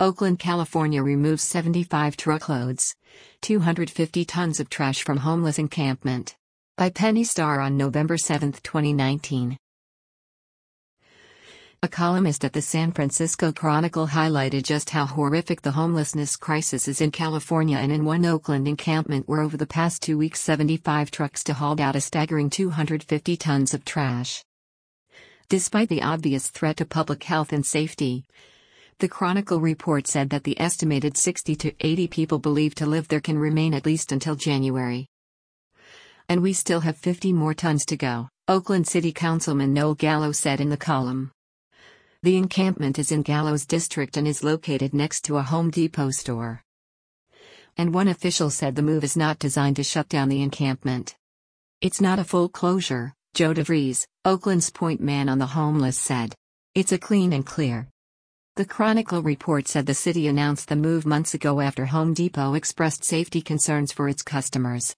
Oakland, California removes 75 truckloads, 250 tons of trash from homeless encampment. By Penny Starr on November 7, 2019. A columnist at the San Francisco Chronicle highlighted just how horrific the homelessness crisis is in California and in one Oakland encampment where over the past 2 weeks 75 trucks hauled out a staggering 250 tons of trash. Despite the obvious threat to public health and safety, the Chronicle report said that the estimated 60 to 80 people believed to live there can remain at least until January. And we still have 50 more tons to go, Oakland City Councilman Noel Gallo said in the column. The encampment is in Gallo's district and is located next to a Home Depot store. And one official said the move is not designed to shut down the encampment. It's not a full closure, Joe DeVries, Oakland's point man on the homeless said. It's a clean and clear. The Chronicle report said the city announced the move months ago after Home Depot expressed safety concerns for its customers.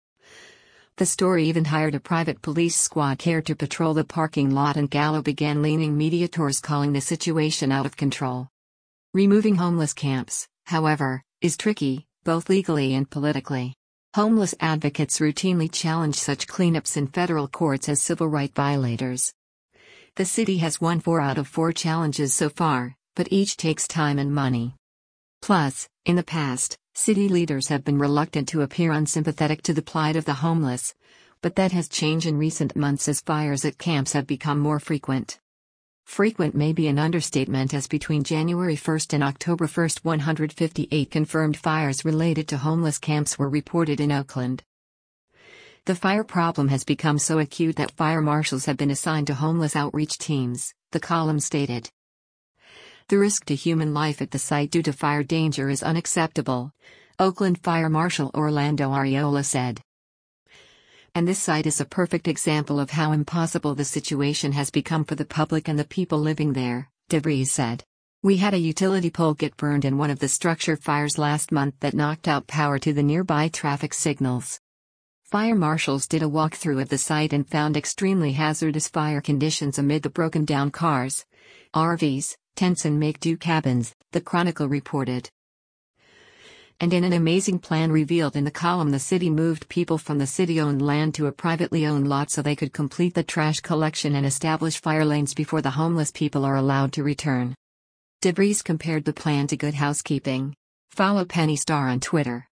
The store even hired a private police squad here to patrol the parking lot, and Gallo began leaning media tours calling the situation out of control. Removing homeless camps, however, is tricky, both legally and politically. Homeless advocates routinely challenge such cleanups in federal courts as civil rights violators. The city has won 4 out of 4 challenges so far, but each takes time and money. Plus, in the past, city leaders have been reluctant to appear unsympathetic to the plight of the homeless, but that has changed in recent months as fires at camps have become more frequent. Frequent may be an understatement, as between January 1 and October 1, 158 confirmed fires related to homeless camps were reported in Oakland. The fire problem has become so acute that fire marshals have been assigned to homeless outreach teams, the column stated. The risk to human life at the site due to fire danger is unacceptable, Oakland Fire Marshal Orlando Ariola said. And this site is a perfect example of how impossible the situation has become for the public and the people living there, DeVries said. We had a utility pole get burned in one of the structure fires last month that knocked out power to the nearby traffic signals. Fire marshals did a walkthrough of the site and found extremely hazardous fire conditions amid the broken-down cars, RVs, tents and make-do cabins, the Chronicle reported. And in an amazing plan revealed in the column, the city moved people from the city-owned land to a privately owned lot so they could complete the trash collection and establish fire lanes before the homeless people are allowed to return. DeVries compared the plan to good housekeeping. Follow Penny Starr on Twitter.